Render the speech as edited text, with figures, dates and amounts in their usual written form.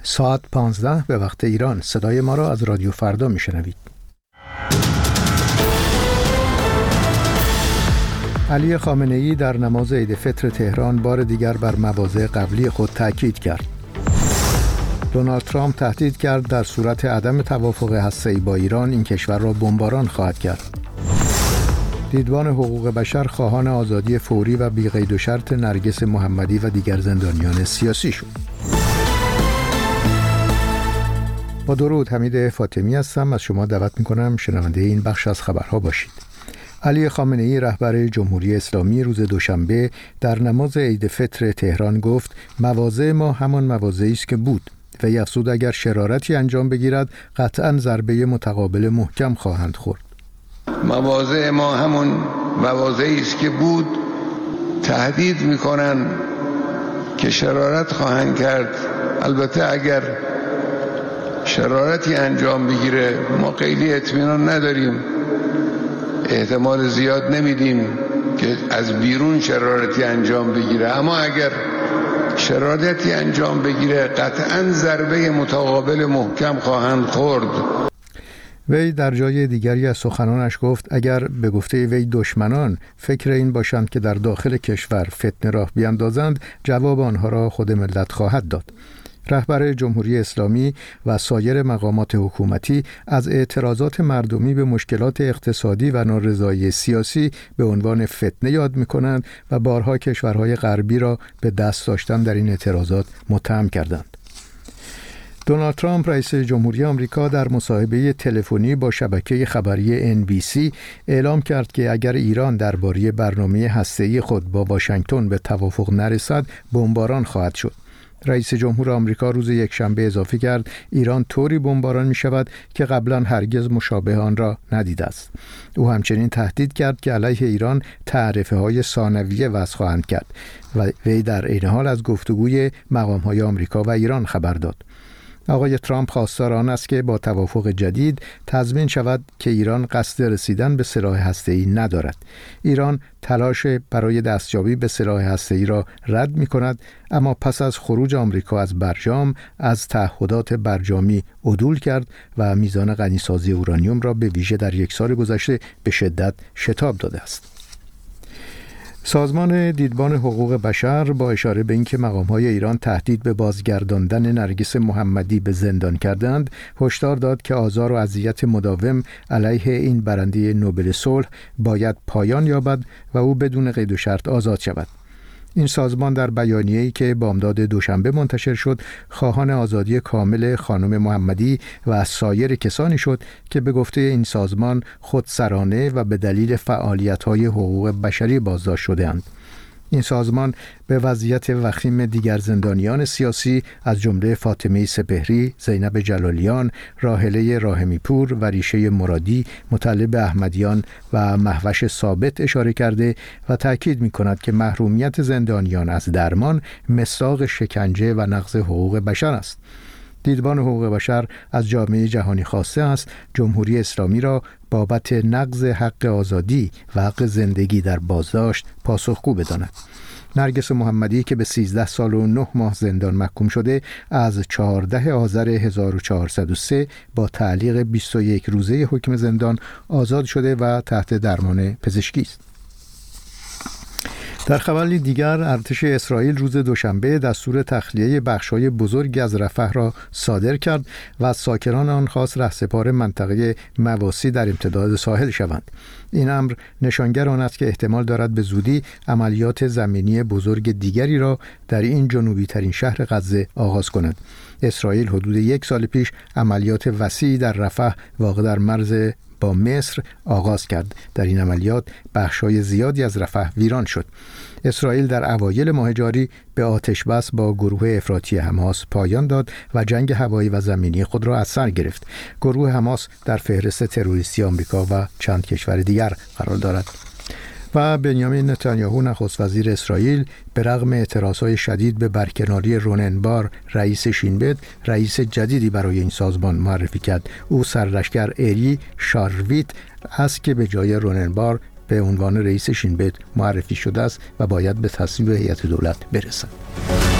ساعت 15 به وقت ایران. صدای ما را از رادیو فردا میشنوید. علی خامنه‌ای در نماز عید فطر تهران بار دیگر بر مواضع قبلی خود تاکید کرد. دونالد ترامپ تهدید کرد در صورت عدم توافق هسته‌ای با ایران این کشور را بمباران خواهد کرد. دیدبان حقوق بشر خواهان آزادی فوری و بی قید و شرط نرگس محمدی و دیگر زندانیان سیاسی شد. با درود، حمید فاطمی هستم. از شما دعوت می‌کنم شنونده این بخش از خبرها باشید. علی خامنه‌ای رهبر جمهوری اسلامی روز دوشنبه در نماز عید فطر تهران گفت مواضع ما همان مواضعی است که بود و افزود اگر شرارتی انجام بگیرد قطعاً ضربه متقابل محکم خواهند خورد. مواضع ما همون مواضعی است که بود، تهدید میکنن که شرارت خواهند کرد. البته اگر شرارتی انجام بگیره ما خیلی اطمینان نداریم، احتمال زیاد نمیدیم که از بیرون شرارتی انجام بگیره، اما اگر شرارتی انجام بگیره قطعاً ضربه متقابل محکم خواهند خورد. وی در جای دیگری از سخنانش گفت اگر به گفته وی دشمنان فکر این باشند که در داخل کشور فتنه راه بیندازند، جواب آنها را خود ملت خواهد داد. رهبر جمهوری اسلامی و سایر مقامات حکومتی از اعتراضات مردمی به مشکلات اقتصادی و نارضایی سیاسی به عنوان فتنه یاد می‌کنند و بارها کشورهای غربی را به دست داشتن در این اعتراضات متهم کردند. دونالد ترامپ رئیس جمهوری آمریکا در مصاحبه تلفنی با شبکه خبری NBC اعلام کرد که اگر ایران درباره برنامه هسته‌ای خود با واشنگتن به توافق نرسد، بمباران خواهد شد. رئیس جمهور آمریکا روز یکشنبه اضافه کرد ایران طوری بمباران می شود که قبلا هرگز مشابه آن را ندیده است. او همچنین تهدید کرد که علیه ایران تعرفه های ثانویه وضع خواهند کرد و وی در عین حال از گفتگوی مقام های آمریکا و ایران خبر داد. آقای ترامپ خواستار آن است که با توافق جدید تضمین شود که ایران قصد رسیدن به سلاح هسته‌ای ندارد. ایران تلاش برای دستیابی به سلاح هسته‌ای را رد می‌کند، اما پس از خروج آمریکا از برجام از تعهدات برجامی عدول کرد و میزان غنیسازی اورانیوم را به ویژه در یک سال گذشته به شدت شتاب داده است. سازمان دیدبان حقوق بشر با اشاره به اینکه مقام‌های ایران تهدید به بازگرداندن نرگس محمدی به زندان کردند، هشدار داد که آزار و اذیت مداوم علیه این برنده نوبل صلح باید پایان یابد و او بدون قید و شرط آزاد شود. این سازمان در بیانیه‌ای که بامداد دوشنبه منتشر شد، خواهان آزادی کامل خانم محمدی و از سایر کسانی شد که به گفته این سازمان خودسرانه و به دلیل فعالیت‌های حقوق بشری بازداشت شده‌اند. این سازمان به وضعیت وخیم دیگر زندانیان سیاسی از جمله فاطمه سپهری، زینب جلالیان، راحله راحمی‌پور و ریشه مرادی، مطلب احمدیان و مهوش ثابت اشاره کرده و تأکید می‌کند که محرومیت زندانیان از درمان مصداق شکنجه و نقض حقوق بشر است. دیدبان حقوق بشر از جامعه جهانی خواسته است جمهوری اسلامی را بابت نقض حق آزادی و حق زندگی در بازداشت پاسخگو بداند. نرگس محمدی که به 13 سال و 9 ماه زندان محکوم شده، از 14 آذر 1403 با تعلیق 21 روزه حکم زندان آزاد شده و تحت درمان پزشکی است. در خبری دیگر، ارتش اسرائیل روز دوشنبه دستور تخلیه بخش‌های بزرگی از رفح را صادر کرد و از ساکنان آن خواست رهسپار منطقه مواسی در امتداد ساحل شوند. این امر نشانگر آن است که احتمال دارد به زودی عملیات زمینی بزرگ دیگری را در این جنوبی ترین شهر غزه آغاز کند. اسرائیل حدود 1 سال پیش عملیات وسیعی در رفح واقع در مرز با مصر آغاز کرد. در این عملیات بخش‌های زیادی از رفح ویران شد. اسرائیل در اوایل ماه جاری به آتش‌بس با گروه افراطی حماس پایان داد و جنگ هوایی و زمینی خود را از سر گرفت. گروه حماس در فهرست تروریستی آمریکا و چند کشور دیگر قرار دارد. و بنیامین نتانیاهو نخست وزیر اسرائیل به رغم اعتراضهای شدید به برکناری رونن بار رئیس شین بت، رئیس جدیدی برای این سازمان معرفی کرد. او سرلشکر الی شارویت است که به جای رونن بار به عنوان رئیس شین بت معرفی شده است و باید به تصویب هیئت دولت برسد.